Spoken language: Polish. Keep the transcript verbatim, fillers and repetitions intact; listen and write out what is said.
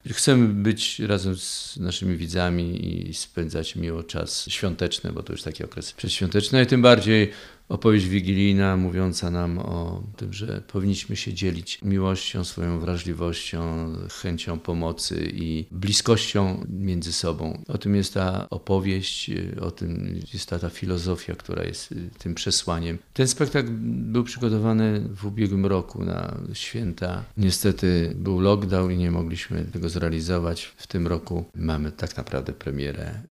Chcemy być razem z naszymi widzami i spędzać miło czas świąteczny, bo to już taki okres przedświąteczny, i tym bardziej opowieść wigilijna mówiąca nam o tym, że powinniśmy się dzielić miłością, swoją wrażliwością, chęcią pomocy i bliskością między sobą. O tym jest ta opowieść, o tym jest ta, ta filozofia, która jest tym przesłaniem. Ten spektakl był przygotowany w ubiegłym roku na święta. Niestety był lockdown i nie mogliśmy tego zrealizować. W tym roku mamy tak naprawdę premierę